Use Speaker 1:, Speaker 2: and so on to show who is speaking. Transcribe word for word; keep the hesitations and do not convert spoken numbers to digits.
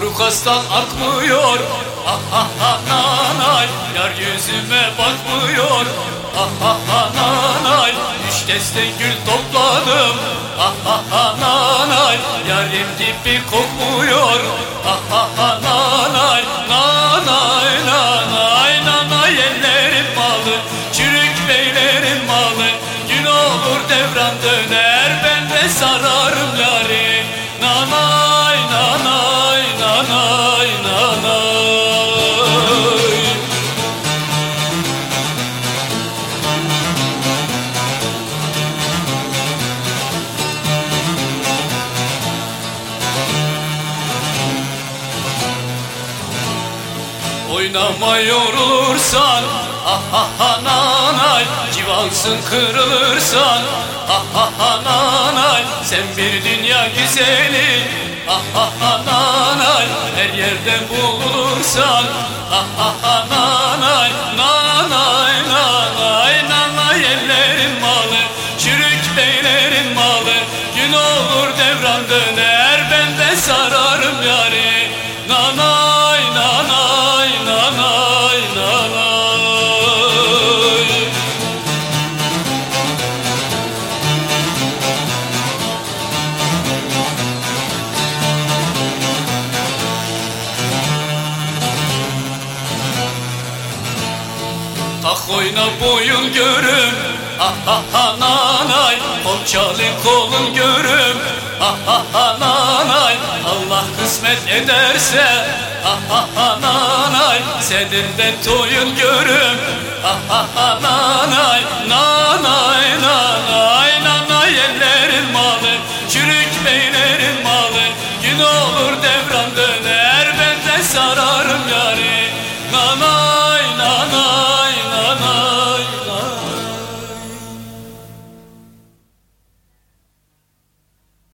Speaker 1: Kuru kastan akmıyor, ah ah ah nanay. Yar yüzüme bakmıyor, ah ah ah nanay. Üç deste gül topladım, ah ah ah nanay. Yarim gibi kokmuyor, ah ah ah nanay. Nanay nanay nanay, ellerim malı, çürük beylerin malı. Gün olur devran döner, ben de sararım yari. Nanay nanay nanay nanay. Oynama yorulursan, ah ah ah nanay. Civansın kırılırsan, ah ah ah nanay. Sen bir dünya güzeli, ah ah ah nanay. Her yerde bulursan, ah ah ah nanay. Nanay nanay nanay, ellerin malı, çürük beylerin malı. Gün olur devran döner, ben de sararım yari. Nanay nanay nanay nanay. Tak oyna boyun görüm, ah ah ah nanay. Komçalın kolun görüm, ah ah ah nanay. Allah kısmet ederse, ah ah ah nanay. Senin de toyun görüm, ah ah ah nanay.